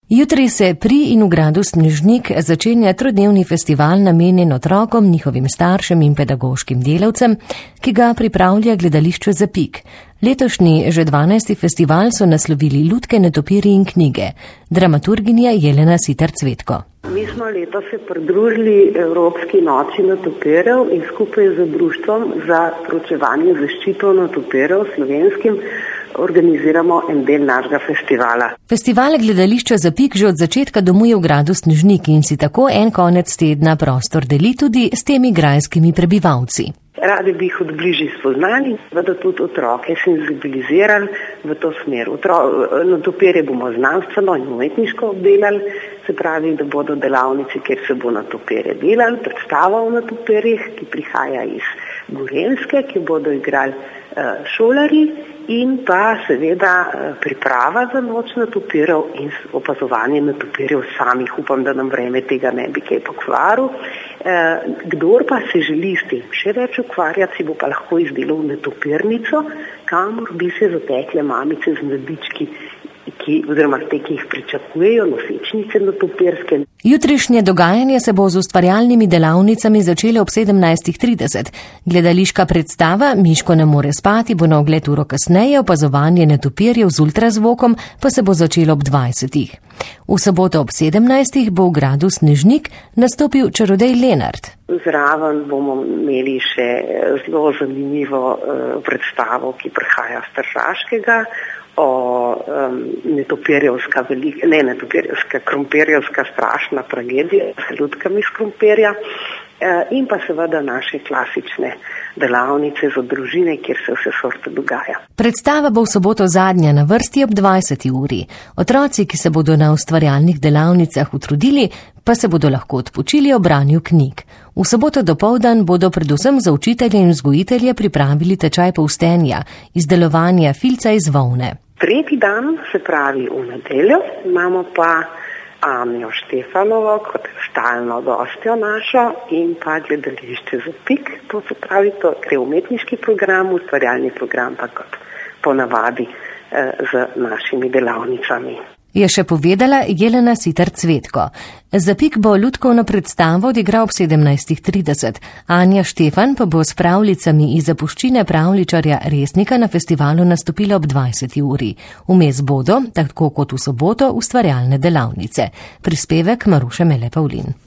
Jutri se pri in v gradu Snežnik začenja trodnevni festival namenjen otrokom, njihovim staršem in pedagoškim delavcem, ki ga pripravlja gledališče Zapik. Letošnji že 12. festival so naslovili Lutke, netopirji in knjige. Dramaturginja Jelena Siter Cvetko. Mi smo letos se pridružili Evropski noči netopirjev in skupaj z Društvom za proučevanje zaščito netopirjev slovenskim organiziramo en del našega festivala. Festival gledališča Zapik že od začetka domuje v gradu Snežnik in si tako en konec tedna prostor deli tudi s temi grajskimi prebivalci. Radi bi jih odbližje spoznali, da tudi otroke senzibilizirali v to smer. Netopirje bomo znanstveno in umetniško obdelali, se pravi, da bodo delavnice, kjer se bo netopirje delali, predstava o netopirjih, ki prihaja iz Gorenjske, ki bodo igrali šolarji, in pa seveda priprava za noč netopirjev in opazovanje netopirjev samih. Upam, da nam vreme tega ne bi kaj pokvaril. Kdor pa se želi s tem še več ukvarjati, si bo pa lahko izdelal netopirnico, kamor bi se zatekle mamice z mladički, oziroma te, ki jih pričakujejo, nosečnice netopirske. Jutrišnje dogajanje se bo z ustvarjalnimi delavnicami začelo ob 17:30. Gledališka predstava Miško ne more spati bo na ogled uro kasneje, opazovanje netopirjev z ultrazvokom pa se bo začelo ob 20. V soboto ob 17. bo v gradu Snežnik nastopil čarodej Lenart. Zraven bomo imeli še zelo zanimivo predstavo, ki prihaja z Tržaškega, krompirjevska strašna tragedija s lutkami iz krompirja in pa seveda naše klasične delavnice za družine, kjer se vse sorte dogaja. Predstava bo v soboto zadnja na vrsti ob 20. uri. Otroci, ki se bodo na ustvarjalnih delavnicah utrudili, pa se bodo lahko odpočili ob branju knjig. V soboto dopoldan bodo predvsem za učitelje in vzgojitelje pripravili tečaj polstenja, izdelovanja filca iz volne. Tretji dan, se pravi v nedeljo, imamo pa Anjo Štefanovo kot stalno gostjo našo in pa gledališče Zapik. To se pravi, to je umetniški program, ustvarjalni program pa kot ponavadi z našimi delavnicami. Je še povedala Jelena Siter Cvetko. Zapik bo lutkovno predstavo odigral ob 17:30. Anja Štefan pa bo s pravljicami iz zapuščine pravljičarja Resnika na festivalu nastopila ob 20. uri. Vmes bodo, tako kot v soboto, ustvarjalne delavnice. Prispevek Maruše Mele Pavlin.